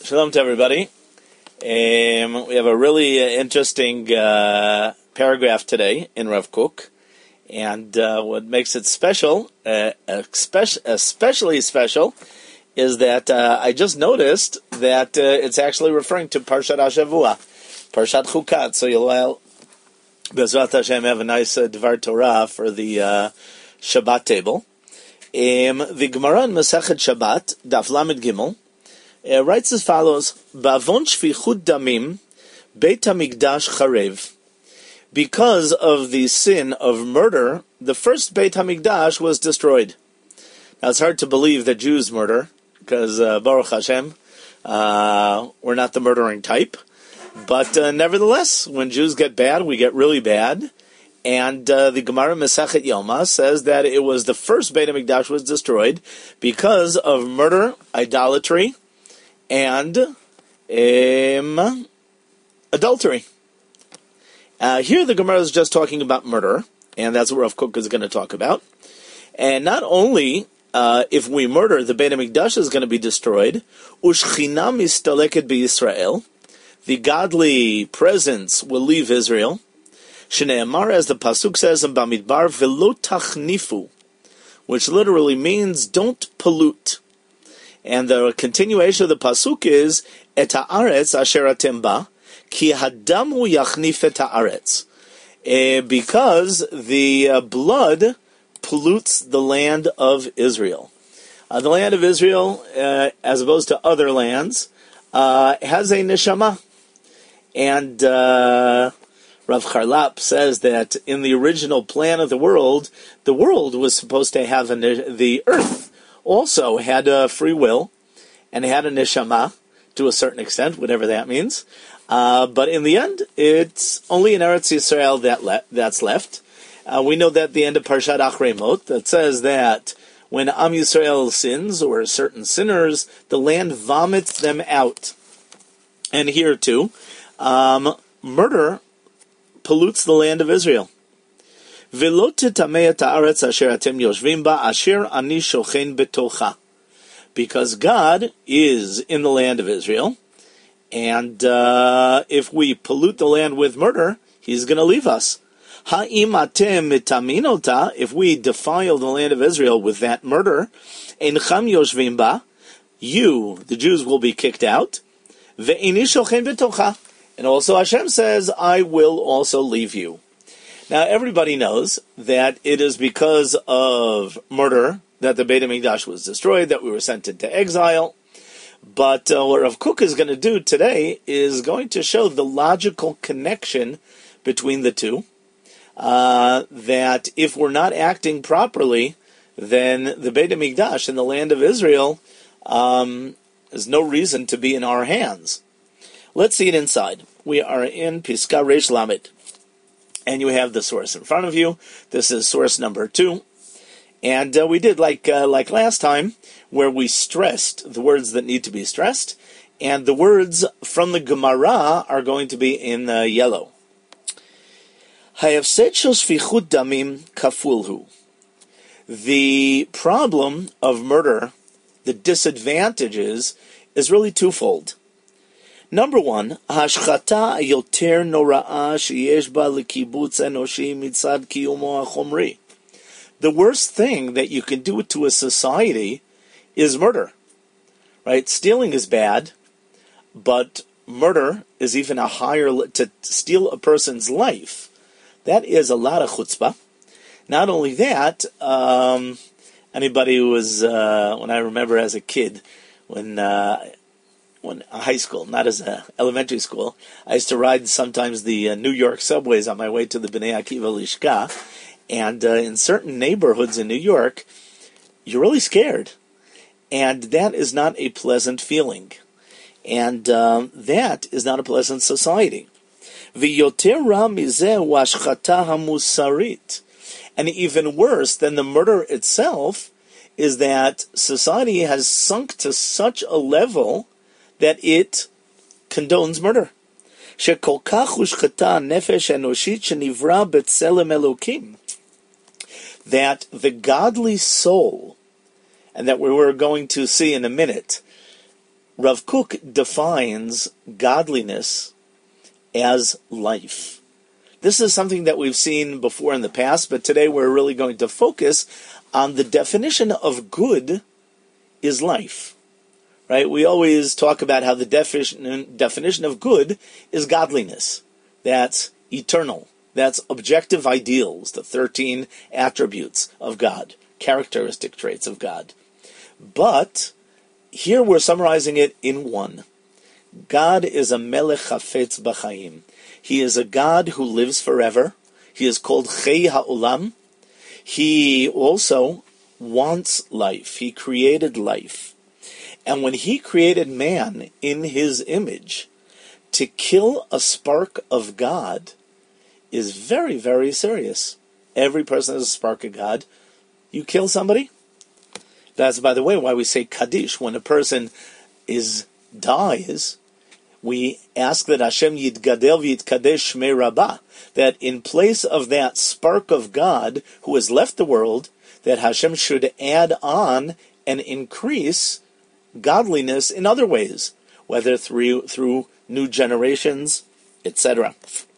Shalom to everybody. We have a really interesting paragraph today in Rav Kook, and what makes it special, especially special, is that I just noticed that it's actually referring to Parshat HaShavua, Parshat Chukat. So you'll, Bezrat Hashem, have a nice Dvar Torah for the Shabbat table. The Gemara in Masechet Shabbat, Daf Lamed Gimel, writes as follows: Ba'avon shfichut damim, Beit HaMikdash charev. Because of the sin of murder, the first Beit HaMikdash was destroyed. Now it's hard to believe that Jews murder, because Baruch Hashem, we're not the murdering type. But nevertheless, when Jews get bad, we get really bad. And the Gemara Masechet Yoma says that it was the first Beit HaMikdash was destroyed because of murder, idolatry, and adultery. Here the Gemara is just talking about murder, and that's what Rav Kook is going to talk about. And not only if we murder, the Beit HaMikdash is going to be destroyed, Ushchina mistaleket b'Yisrael, the godly presence will leave Israel. Shneimar, as the pasuk says in Bamidbar, velo tachnifu, which literally means don't pollute. And the continuation of the pasuk is et haaretz asher atem ba, ki hadamu yachnif et haaretz, because the blood pollutes the land of Israel. The land of Israel, as opposed to other lands, has a neshama. And Rav Charlap says that in the original plan of the world was supposed to have the earth also had a free will and had a neshama to a certain extent, whatever that means. But in the end, it's only in Eretz Yisrael that's left. We know that at the end of Parshat Achrei Mot, that says that when Am Yisrael sins, or certain sinners, the land vomits them out. And here too, murder pollutes the land of Israel. Because God is in the land of Israel, and if we pollute the land with murder, He's going to leave us. If we defile the land of Israel with that murder, you, the Jews, will be kicked out. And also Hashem says, I will also leave you. Now everybody knows that it is because of murder that the Beit HaMikdash was destroyed, that we were sent into exile. But what Rav Kook is going to do today is going to show the logical connection between the two. That if we're not acting properly, then the Beit HaMikdash in the land of Israel is no reason to be in our hands. Let's see it inside. We are in Piska Reish Lamed, and you have the source in front of you. This is source number 2, and we did like last time, where we stressed the words that need to be stressed, and the words from the Gemara are going to be in yellow. Hayafset shel shfichut damim kafulhu. The problem of murder, the disadvantages, is really twofold. Number one, hashchata yoter nora'a sheyesh ba lekibutz enoshi mitzad kiyumo hachomri. The worst thing that you can do to a society is murder. Right? Stealing is bad, but murder is even a higher. To steal a person's life, that is a lot of chutzpah. Not only that, anybody who was when I remember as a kid, when high school, not as a elementary school, I used to ride sometimes the New York subways on my way to the Bnei Akiva Lishka, and in certain neighborhoods in New York, you're really scared, and that is not a pleasant feeling, and that is not a pleasant society. V'yoter ra mizeh hu hashchata hamusarit, and even worse than the murder itself is that society has sunk to such a level that it condones murder. Shekol kach hushchata nefesh enoshit shenivra b'tzelem Elokim, that the godly soul, and that we were going to see in a minute, Rav Kook defines godliness as life. This is something that we've seen before in the past, but today we're really going to focus on the definition of good is life. Right? We always talk about how the definition of good is godliness. That's eternal. That's objective ideals, the 13 attributes of God, characteristic traits of God. But here we're summarizing it in one. God is a melech hafetz b'chaim. He is a God who lives forever. He is called Chei Ha'olam. He also wants life. He created life. And when he created man in his image, to kill a spark of God is very, very serious. Every person has a spark of God. You kill somebody? That's, by the way, why we say Kaddish. When a person dies, we ask that Hashem yitgadel v'yitkadesh shmei rabbah, that in place of that spark of God who has left the world, that Hashem should add on and increase godliness in other ways, whether through new generations, etc.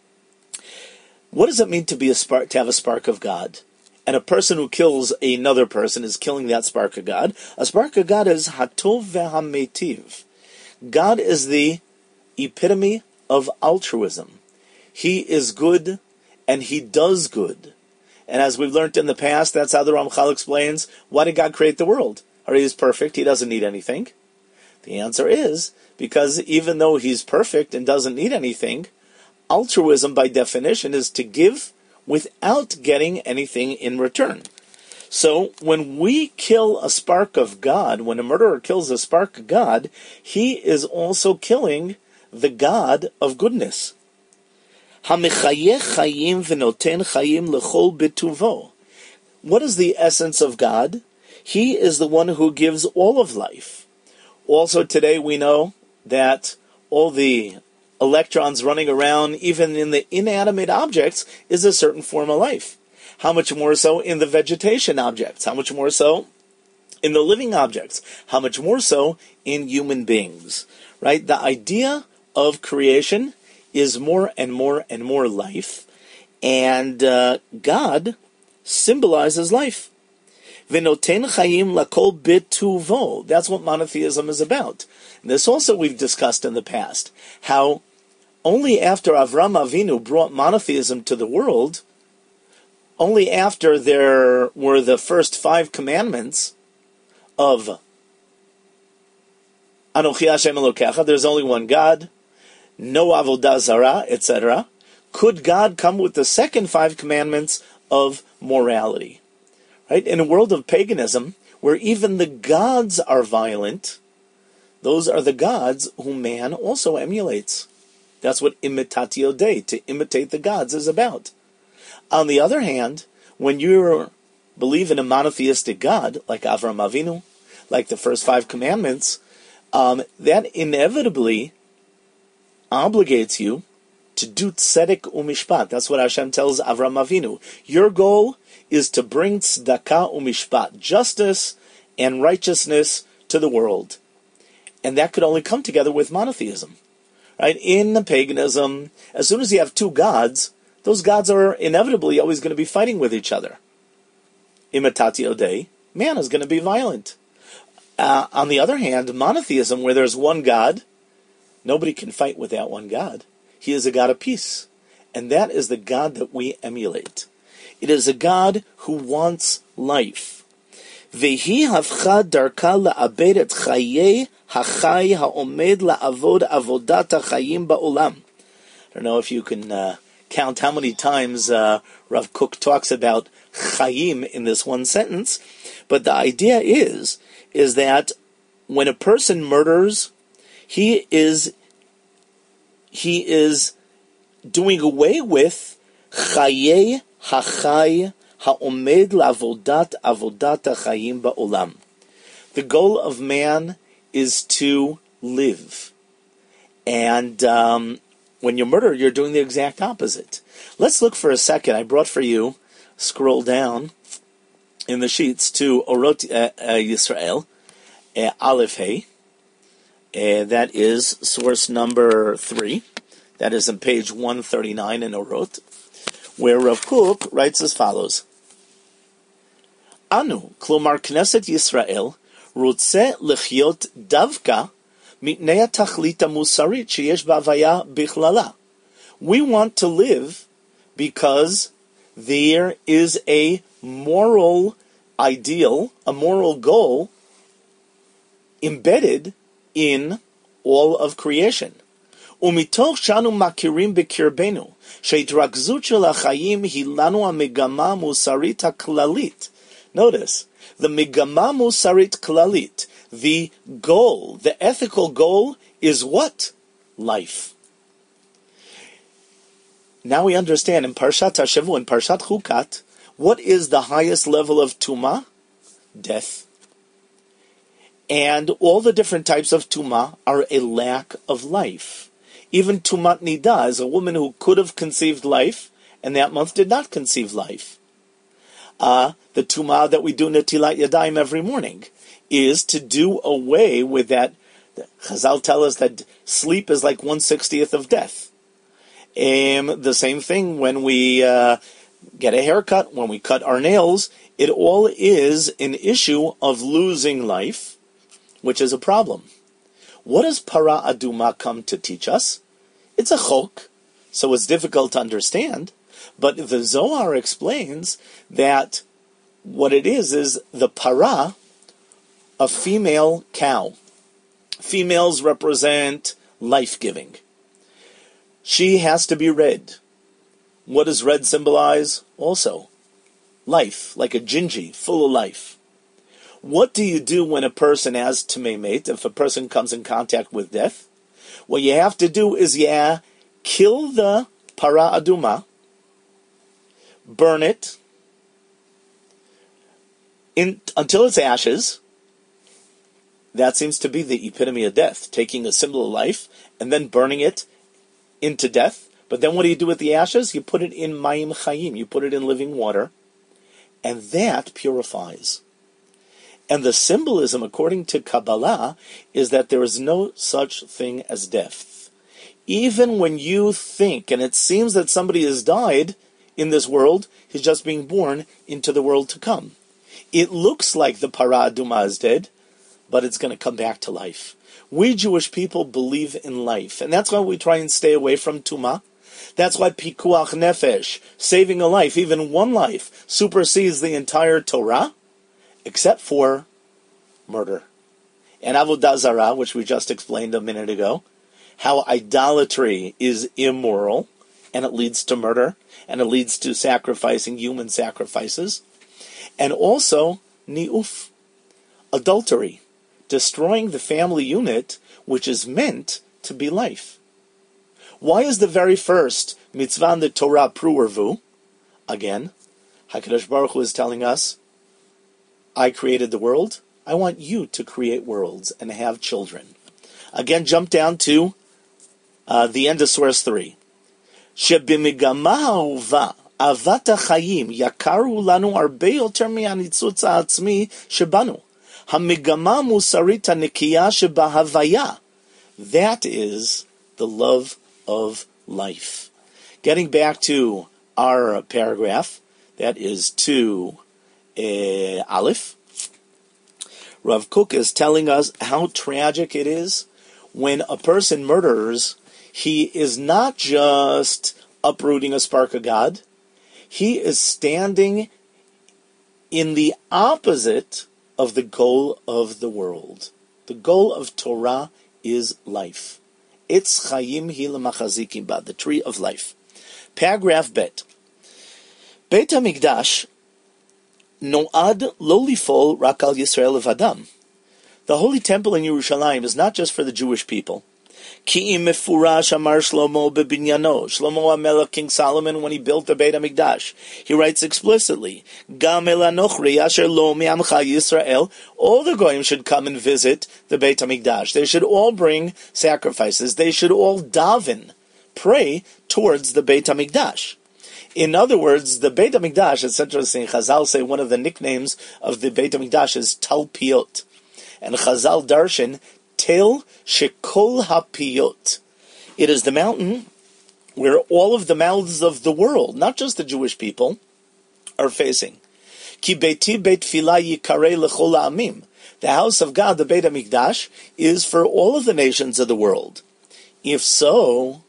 What does it mean to have a spark of God? And a person who kills another person is killing that spark of God. A spark of God is hatov vehametiv. God is the epitome of altruism. He is good, and he does good. And as we've learned in the past, that's how the Ramchal explains, why did God create the world? Or he is perfect, he doesn't need anything. The answer is, because even though he's perfect and doesn't need anything, altruism by definition is to give without getting anything in return. So when we kill a spark of God, when a murderer kills a spark of God, he is also killing the God of goodness. What is the essence of God? He is the one who gives all of life. Also today we know that all the electrons running around, even in the inanimate objects, is a certain form of life. How much more so in the vegetation objects? How much more so in the living objects? How much more so in human beings? Right? The idea of creation is more and more and more life, and God symbolizes life. V'noten chayim lakol b'tuvo. That's what monotheism is about. And this also we've discussed in the past, how only after Avram Avinu brought monotheism to the world, only after there were the first 5 commandments of Anochi Hashem Elokecha, there's only one God, no avodah zarah, etc., could God come with the second 5 commandments of morality. Right? In a world of paganism, where even the gods are violent, those are the gods whom man also emulates. That's what imitatio Dei, to imitate the gods, is about. On the other hand, when you believe in a monotheistic God, like Avram Avinu, like the first 5 commandments, that inevitably obligates you to do tzedek umishpat. That's what Hashem tells Avram Avinu. Your goal is to bring tzedakah umishpat, justice and righteousness to the world. And that could only come together with monotheism. Right? In the paganism, as soon as you have 2 gods, those gods are inevitably always going to be fighting with each other. Imitatio Dei, man is going to be violent. On the other hand, monotheism, where there's one God, nobody can fight with that one God. He is a God of peace. And that is the God that we emulate. It is a God who wants life. Vehi hafcha darka la'abed et chayei hachai ha'omed la'avod avodat ha'chayim ba'olam. I don't know if you can count how many times Rav Kook talks about chayim in this one sentence, but the idea is that when a person murders, he is doing away with chayei hachai ha'omed la'avodat ha'chayim ba'olam. The goal of man is to live. And when you murder, you're doing the exact opposite. Let's look for a second. I brought for you, scroll down in the sheets to Orot Yisrael, Aleph Hey. That is source number 3. That is on page 139 in Orot, where Rav Kook writes as follows. Anu, klomar Knesset Yisrael, רוצה לחיות דווקא מפני התכלית המוסרית שיש בהוויה בכללה. We want to live because there is a moral ideal, a moral goal embedded in all of creation. ומתוך שאנו מכירים בקרבנו, שההתרכזות של החיים היא לנו המגמה המוסרית הכללית. Notice, the migama musarit klalit, the goal, the ethical goal is what? Life. Now we understand in Parshat HaShavua, in Parshat Chukat, what is the highest level of Tumah? Death. And all the different types of Tumah are a lack of life. Even Tumat Nida is a woman who could have conceived life, and that month did not conceive life. The Tumah that we do Netilat Yadayim every morning is to do away with that. Chazal tell us that sleep is like 1/60th of death. The same thing when we get a haircut, when we cut our nails, it all is an issue of losing life, which is a problem. What does Para Aduma come to teach us? It's a chok, so it's difficult to understand, but the Zohar explains that what it is the para, a female cow. Females represent life-giving. She has to be red. What does red symbolize? Also, life, like a gingy, full of life. What do you do when a person has Tumei Meit, if a person comes in contact with death? What you have to do is, kill the para aduma, burn it, until it's ashes. That seems to be the epitome of death, taking a symbol of life and then burning it into death. But then what do you do with the ashes? You put it in mayim chayim, you put it in living water, and that purifies. And the symbolism, according to Kabbalah, is that there is no such thing as death. Even when you think, and it seems that somebody has died in this world, he's just being born into the world to come. It looks like the para aduma is dead, but it's going to come back to life. We Jewish people believe in life, and that's why we try and stay away from tumah. That's why pikuach nefesh, saving a life, even one life, supersedes the entire Torah, except for murder. And avodah zarah, which we just explained a minute ago, how idolatry is immoral, and it leads to murder, and it leads to sacrificing human sacrifices. And also, ni'uf, adultery, destroying the family unit, which is meant to be life. Why is the very first mitzvah in the Torah pru urvu? Again, HaKadosh Baruch Hu is telling us, I created the world, I want you to create worlds and have children. Again, jump down to the end of source 3. שבמגמה האהובה אהבת החיים יקרו לנו הרבה יותר מהניצוץ העצמי שבנו. המגמה המוסרית הנקייה שבהוויה. That is the love of life. Getting back to our paragraph, that is to Aleph. Rav Kook is telling us how tragic it is when a person murders. He is not just uprooting a spark of God. He is standing in the opposite of the goal of the world. The goal of Torah is life. It's Chayim hi l'machazikim ba, the tree of life. Paragraph Bet. Beit HaMikdash no'ad lo lifol rak al Yisrael levadam. The Holy Temple in Yerushalayim is not just for the Jewish people. Ki im mefurash amar Shlomo bebinyano. Shlomo HaMelech, King Solomon, when he built the Beit HaMikdash, he writes explicitly, Gam el anochri asher lo me'amcha Yisrael. All the goyim should come and visit the Beit HaMikdash. They should all bring sacrifices. They should all daven, pray towards the Beit HaMikdash. In other words, the Beit HaMikdash, it's interesting, Chazal say one of the nicknames of the Beit HaMikdash is Talpiot. And Chazal darshan, Betel Shekol HaPiyot. It is the mountain where all of the mouths of the world, not just the Jewish people, are facing. Ki Beiti Beit Tfilah Yikarei L'chol Ha'amim. The house of God, the Beit HaMikdash, is for all of the nations of the world. If so,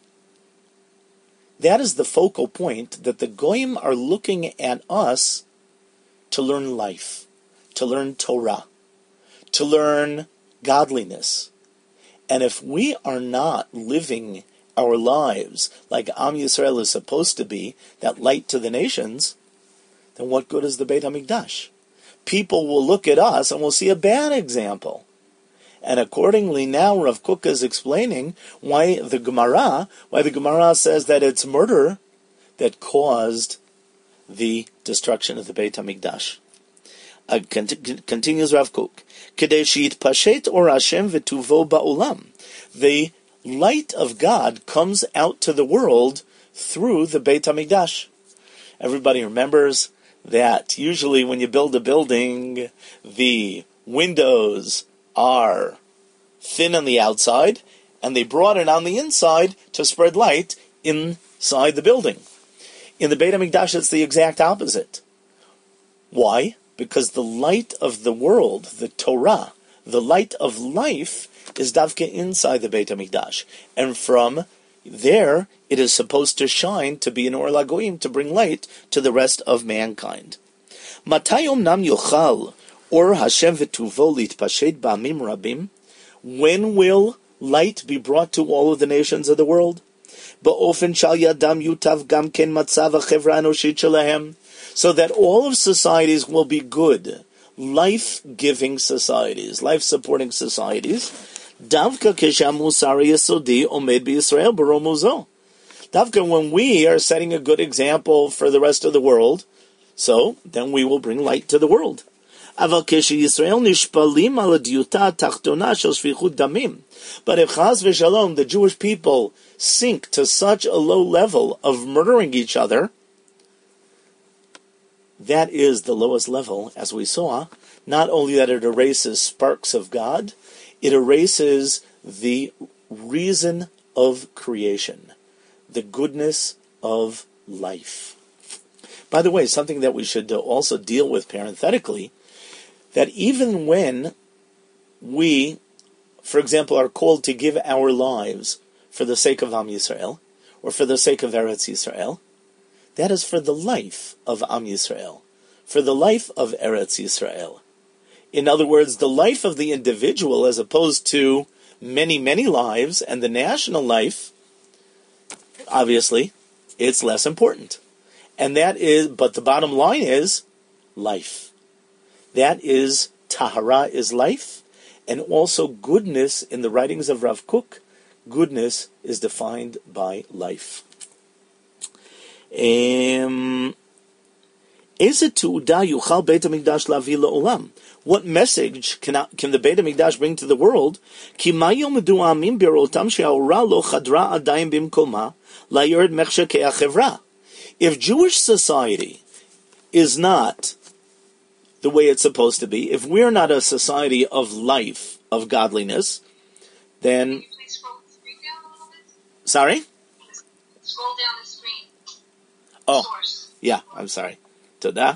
that is the focal point, that the Goyim are looking at us to learn life, to learn Torah, to learn godliness. And if we are not living our lives like Am Yisrael is supposed to be, that light to the nations, then what good is the Beit HaMikdash? People will look at us and will see a bad example. And accordingly, now Rav Kook is explaining why the Gemara says that it's murder that caused the destruction of the Beit HaMikdash. Continues Rav Kook. Kedei she'itpashet or Hashem v'tuvo ba'olam. The light of God comes out to the world through the Beit HaMikdash. Everybody remembers that usually when you build a building, the windows are thin on the outside, and they broaden on the inside to spread light inside the building. In the Beit HaMikdash, it's the exact opposite. Why? Because the light of the world, the Torah, the light of life, is davka inside the Beit HaMikdash. And from there, it is supposed to shine, to be an Or LaGoyim, to bring light to the rest of mankind. Matayom nam yochal or Hashem v'tuvo litpashet ba'amim rabim. When will light be brought to all of the nations of the world? Ba'ofen shal yadam yutav gam ken matzav ha'chevra anoshit shelahem. So that all of societies will be good, life-giving societies, life-supporting societies. Davka kesham musari yesodi omed b'Yisrael b'romuzo. Davka, when we are setting a good example for the rest of the world, so then we will bring light to the world. Aval Yisrael nishpalim al diuta tachtona shel shvichut damim. But if chas v'shalom, the Jewish people sink to such a low level of murdering each other, that is the lowest level, as we saw. Not only that it erases sparks of God, it erases the reason of creation, the goodness of life. By the way, something that we should also deal with parenthetically, that even when we, for example, are called to give our lives for the sake of Am Yisrael, or for the sake of Eretz Yisrael, that is for the life of Am Yisrael, for the life of Eretz Yisrael. In other words, the life of the individual as opposed to many, many lives, and the national life, obviously, it's less important. And that is, but the bottom line is life. That is, Tahara is life, and also goodness in the writings of Rav Kook, goodness is defined by life. What message can the Beit HaMikdash bring to the world? If Jewish society is not the way it's supposed to be, if we're not a society of life, of godliness, then... Can you please scroll the screen down a little bit? Sorry? Scroll down the screen. Oh, Source. yeah, I'm sorry. Toda.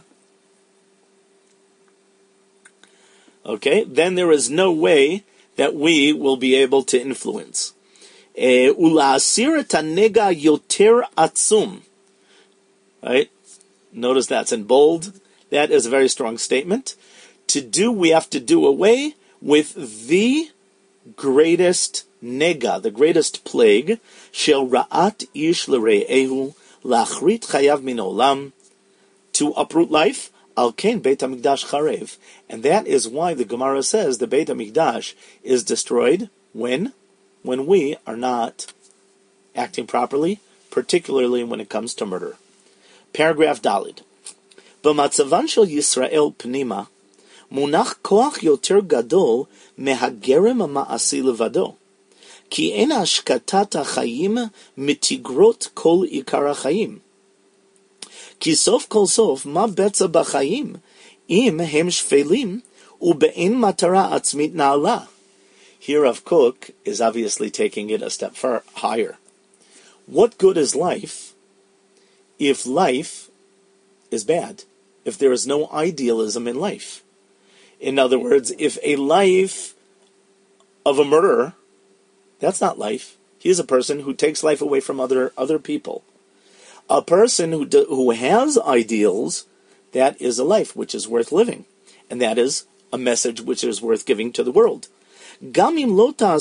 Okay, then there is no way that we will be able to influence. Ula'asir et hanega yoter atzum. Right? Notice that's in bold. That is a very strong statement. To do, we have to do away with the greatest nega, the greatest plague, shel ra'at ish l're'ehu, lachrit chayav min olam, to uproot life, al ken Beit HaMikdash charev. And that is why the Gemara says the Beit HaMikdash is destroyed when we are not acting properly, particularly when it comes to murder. Paragraph Dalid. B'matzavan shel Yisrael pnima, munach koach yoter gadol mehagerem ha'ma'asi levado. Ki en hashkatat ha'chayim mitigrot kol ikar ha'chayim. Ki sof kol sof ma betza b'chayim im hem shfelim ube'en matara atzmit na'ala. Here Rav Kook is obviously taking it a step far higher. What good is life if life is bad? If there is no idealism in life? In other words, if a life of a murderer, that's not life. He is a person who takes life away from other people. A person who has ideals, that is a life which is worth living. And that is a message which is worth giving to the world. Even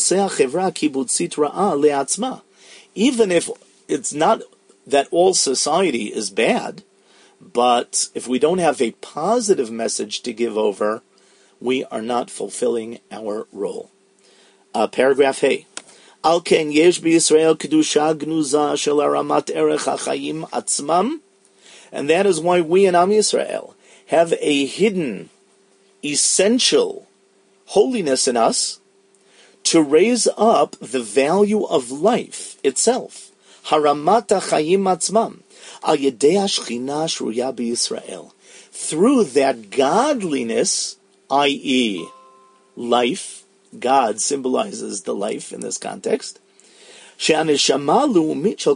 if it's not that all society is bad, but if we don't have a positive message to give over, we are not fulfilling our role. Paragraph A. Al ken yesh b'Yisrael kedusha gnuza shel aramat erech hachayim atzmam, and that is why we in Am Yisrael have a hidden, essential holiness in us to raise up the value of life itself. Haramat hachayim atzmam al yedei hashchina shruya b'Yisrael, through that godliness, i.e., life. God symbolizes the life in this context. You remember,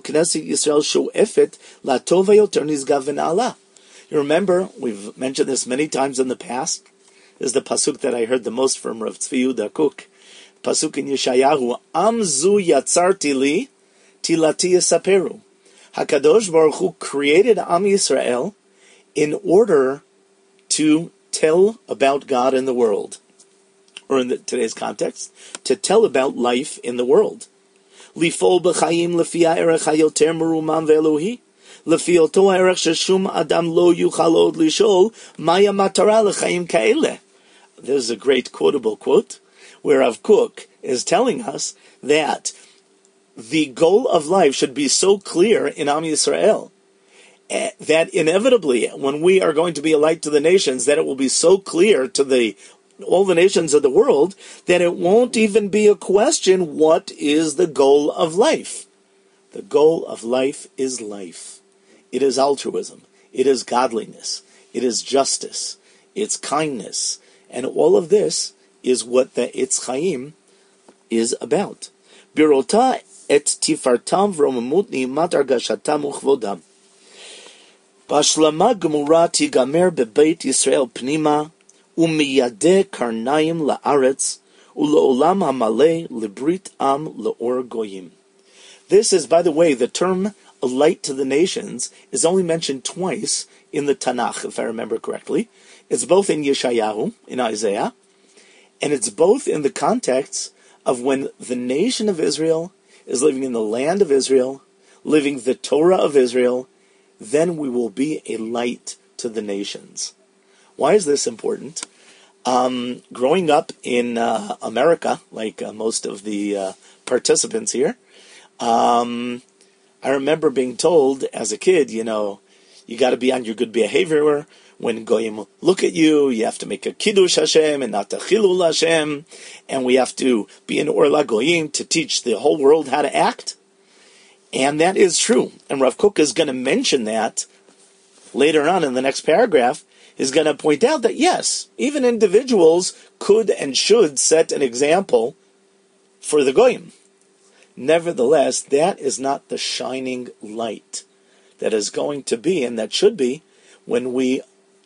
we've mentioned this many times in the past. This is the pasuk that I heard the most from Rav Tzvi Yehuda Kook. Pasuk in Yeshayahu, Amzu yatzarti li, tilati yasaperu. HaKadosh Baruch Hu created Am Yisrael in order to tell about God in the world. Or in today's context, to tell about life in the world. Lifol b'chayim lefi ha'erech hayoter merumam ve'elohi, lefi oto ha'erech sheshum adam lo yuchal od lishol, maya matara l'chayim ka'eleh. There's a great quotable quote, where Rav Kook is telling us that the goal of life should be so clear in Am Yisrael, that inevitably, when we are going to be a light to the nations, that it will be so clear to all the nations of the world, that it won't even be a question, what is the goal of life? The goal of life is life. It is altruism. It is godliness. It is justice. It's kindness. And all of this is what the Etz Chaim is about. Birota et tifartam v'romamut ni'mat argashatam uchvodam. Bashlama gemura tigamer bebeit Yisrael pnima, umiyadeh karnayim la'aretz, u'le'olam ha'maleh librit am le'or goyim. This is, by the way, the term a light to the nations is only mentioned twice in the Tanakh, if I remember correctly. It's both in Yeshayahu, in Isaiah, and it's both in the context of when the nation of Israel is living in the land of Israel, living the Torah of Israel, then we will be a light to the nations. Why is this important? Growing up in America, like most of the participants here, I remember being told as a kid, you got to be on your good behavior. When Goyim look at you, you have to make a Kiddush Hashem and not a Chilul Hashem. And we have to be an Or LaGoyim to teach the whole world how to act. And that is true. And Rav Kook is going to mention that later on in the next paragraph. Is going to point out that yes, even individuals could and should set an example for the Goyim. Nevertheless, that is not the shining light that is going to be, and that should be, when we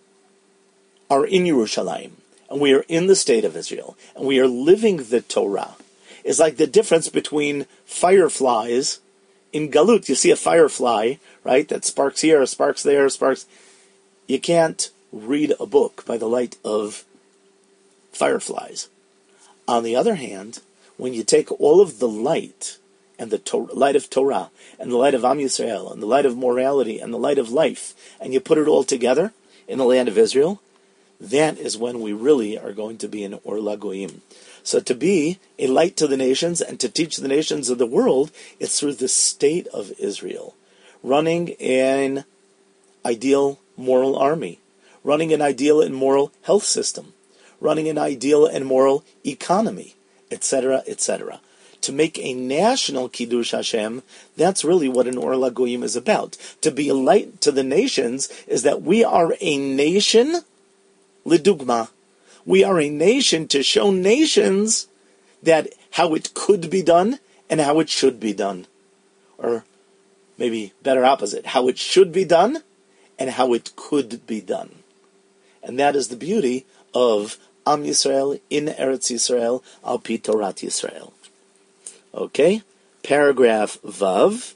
are in Yerushalayim, and we are in the state of Israel, and we are living the Torah. It's like the difference between fireflies in Galut. You see a firefly, right, that sparks here, sparks there, sparks. You can't read a book by the light of fireflies. On the other hand, when you take all of the light, and the light of Torah, and the light of Am Yisrael, and the light of morality, and the light of life, and you put it all together in the land of Israel, that is when we really are going to be an Or LaGoyim. So to be a light to the nations, and to teach the nations of the world, it's through the state of Israel, running an ideal moral army, running an ideal and moral health system, running an ideal and moral economy, etc., etc. To make a national Kiddush Hashem, that's really what an Or LaGoyim is about. To be a light to the nations is that we are a nation, lidugma. We are a nation to show nations that how it could be done and how it should be done. Or maybe better opposite, how it should be done and how it could be done. And that is the beauty of Am Yisrael in Eretz Yisrael al pi Torat Yisrael. Okay, paragraph Vav.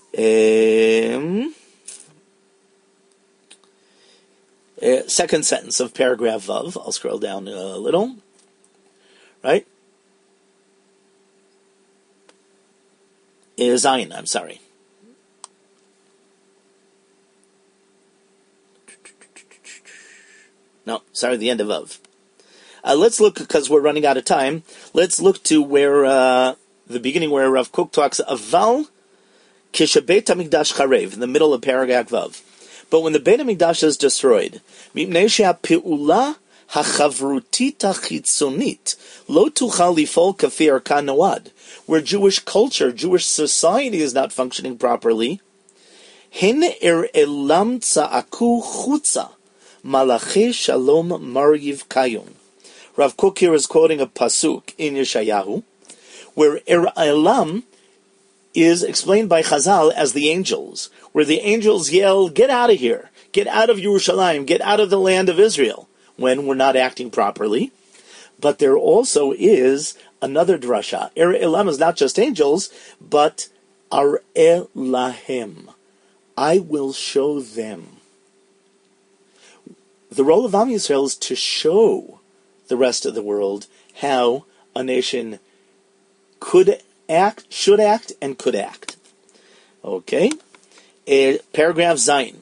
Second sentence of paragraph Vav. I'll scroll down a little. Right? Zayin, I'm sorry. No, sorry, the end of Vav. Let's look, because we're running out of time, let's look to where, the beginning where Rav Kook talks, Aval Kishabet HaMikdash Charev, in the middle of paragraph Vav. But when the Beit HaMikdash is destroyed, Mipnei she'ha'pe'ula ha'chavrutit ha'chitzonit lo tuchal lifol kafi arka noad, where Jewish culture, Jewish society is not functioning properly, Hen elam tza'aku chutza Malachi Shalom Mariv Kayun. Rav Kook here is quoting a pasuk in Yeshayahu, where Elam is explained by Chazal as the angels, where the angels yell, "Get out of here! Get out of Yerushalayim! Get out of the land of Israel!" when we're not acting properly. But there also is another drasha. Elam is not just angels, but Ar Elahem. I will show them. The role of Am Yisrael is to show the rest of the world how a nation could act, should act, and could act. Okay? Paragraph Zayin.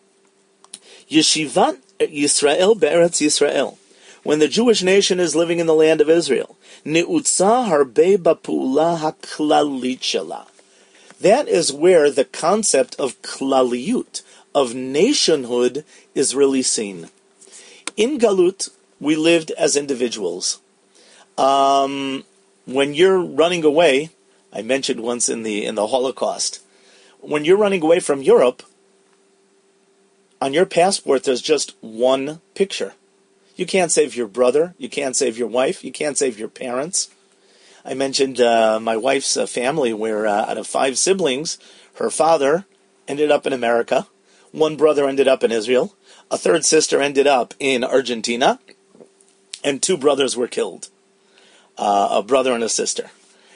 Yeshivat Yisrael be'eretz Yisrael. When the Jewish nation is living in the land of Israel, Ne'utza harbe ba'pu'ula ha'klalit shela. That is where the concept of klaliyut, of nationhood, is really seen. In Galut, we lived as individuals. When you're running away, I mentioned once in the Holocaust, when you're running away from Europe, on your passport there's just one picture. You can't save your brother, you can't save your wife, you can't save your parents. I mentioned my wife's family, where out of 5 siblings, her father ended up in America, one brother ended up in Israel, a third sister ended up in Argentina, and 2 brothers were killed, a brother and a sister.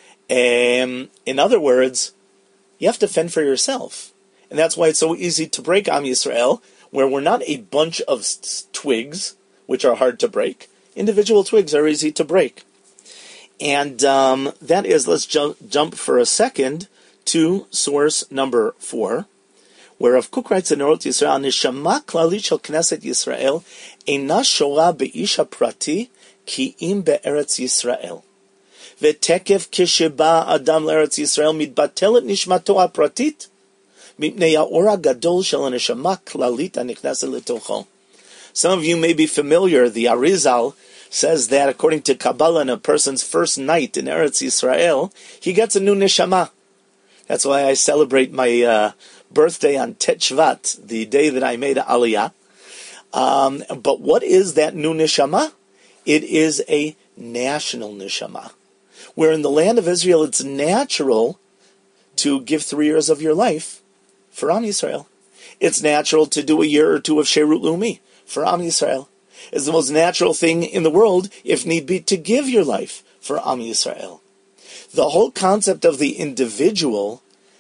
In other words, you have to fend for yourself. And that's why it's so easy to break Am Yisrael, where we're not a bunch of twigs, which are hard to break. Individual twigs are easy to break. And that is, let's jump for a second to source number 4, where Rav Kook writes in Orot Yisrael, Neshama klalit shel Knesset Yisrael eina shora be'isha prati ki im be'eretz Yisrael. Ve'tekev kisheba adam le'eretz Yisrael mitbatelet nishmato ha'pratit mipnei ha'or ha'gadol shel neshama klalit ha'nikneset letocho. Some of you may be familiar, the Arizal says that according to Kabbalah, in a person's first night in Eretz Yisrael, he gets a new neshama. That's why I celebrate my birthday on Tet Shvat, the day that I made Aliyah. But what is that new neshama? It is a national neshama, where in the land of Israel it's natural to give 3 years of your life for Am Yisrael. It's natural to do a year or 2 of Sherut Leumi for Am Yisrael. It's the most natural thing in the world, if need be, to give your life for Am Yisrael. The whole concept of the individual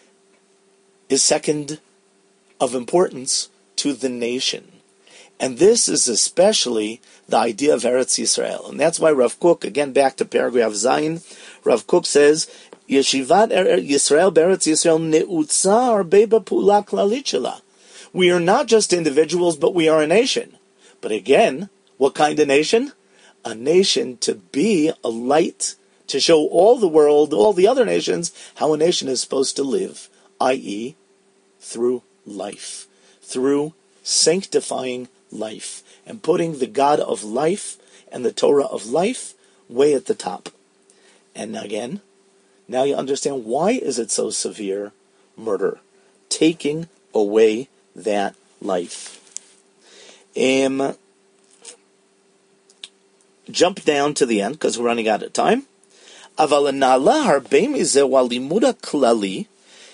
is second of importance to the nation. And this is especially the idea of Eretz Yisrael. And that's why Rav Kook, again back to paragraph Zayin, Rav Kook says, Yeshivat Yisrael be'eretz Yisrael ne'utza harbe ba'pu'ula klalit shela. We are not just individuals, but we are a nation. But again, what kind of nation? A nation to be a light, to show all the world, all the other nations, how a nation is supposed to live, i.e., through life, through sanctifying life, and putting the God of life and the Torah of life way at the top. And again, now you understand why is it so severe? Murder, taking away that life. Jump down to the end, because we're running out of time. אבל נעלה הרבה מזה הוא הלימוד הכללי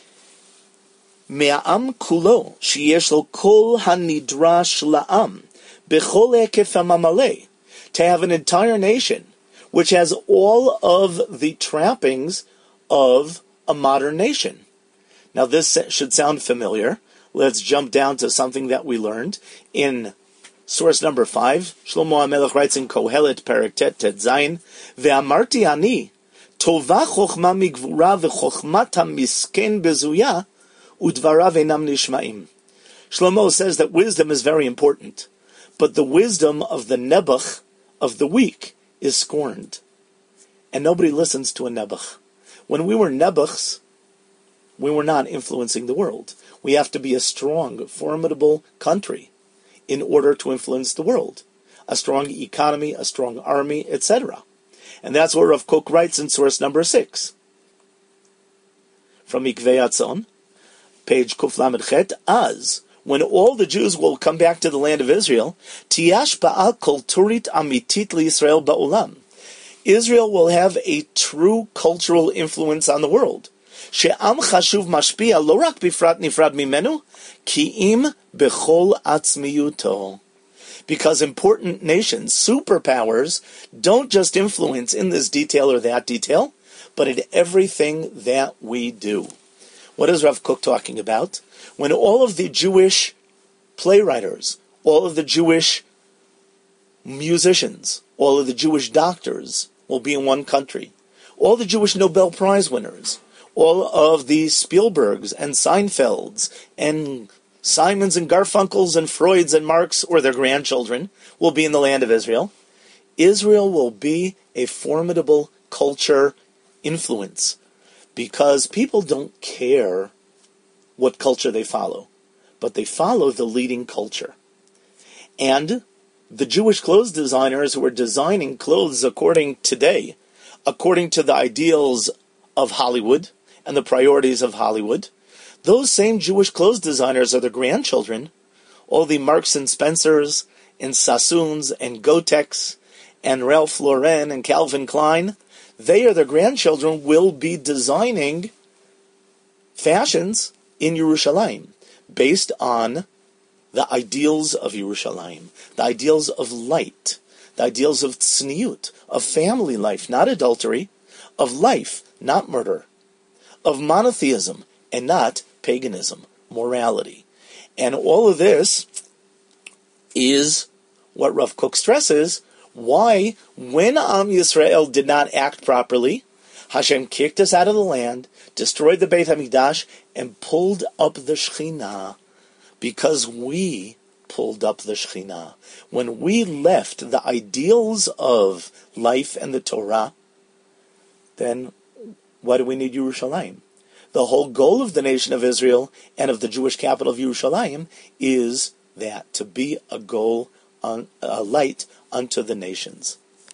מהעם כולו, שיש לו כל הנדרש לעם, בכל היקפם המלא, to have an entire nation which has all of the trappings of a modern nation. Now this should sound familiar. Let's jump down to something that we learned in source number 5. Shlomo HaMelech writes in Kohelet, Perek Tet, Tet Zayin, Ve'amarti ani, tova chokhma migvura v'chokhmat hamisken bezuya, udvarav einam nishma'im. Shlomo says that wisdom is very important, but the wisdom of the nebuch, of the weak, is scorned. And nobody listens to a nebuch. When we were nebuchs, we were not influencing the world. We have to be a strong, formidable country in order to influence the world. A strong economy, a strong army, etc. And that's what Rav Kook writes in source number 6. From Mikvei Atzon, page Kuf Lamed Chet, as when all the Jews will come back to the land of Israel, Tiyash ba'al kulturit amitit liYisrael ba'olam. Israel will have a true cultural influence on the world. She'am chashuv mashpia lo rak bifrat nifrad mimenu, ki im bechol atzmiyuto. Because important nations, superpowers, don't just influence in this detail or that detail, but in everything that we do. What is Rav Kook talking about? When all of the Jewish playwriters, all of the Jewish musicians, all of the Jewish doctors will be in one country, all the Jewish Nobel Prize winners, all of the Spielbergs and Seinfelds and Simons and Garfunkels and Freuds and Marx or their grandchildren will be in the land of Israel. Israel will be a formidable culture influence because people don't care what culture they follow, but they follow the leading culture. And the Jewish clothes designers who are designing clothes according to the ideals of Hollywood and the priorities of Hollywood, those same Jewish clothes designers are the grandchildren, all the Marks and Spencers and Sassoons and Gotex and Ralph Lauren and Calvin Klein. They are the grandchildren will be designing fashions in Yerushalayim based on the ideals of Yerushalayim, the ideals of light, the ideals of tzniut, of family life, not adultery, of life, not murder, of monotheism and not paganism, morality. And all of this is what Rav Kook stresses, why when Am Yisrael did not act properly, Hashem kicked us out of the land, destroyed the Beit HaMikdash, and pulled up the Shekhinah, because we pulled up the Shekhinah. When we left the ideals of life and the Torah, then why do we need Yerushalayim? The whole goal of the nation of Israel and of the Jewish capital of Yerushalayim is that, to be a goal, a light unto the nations.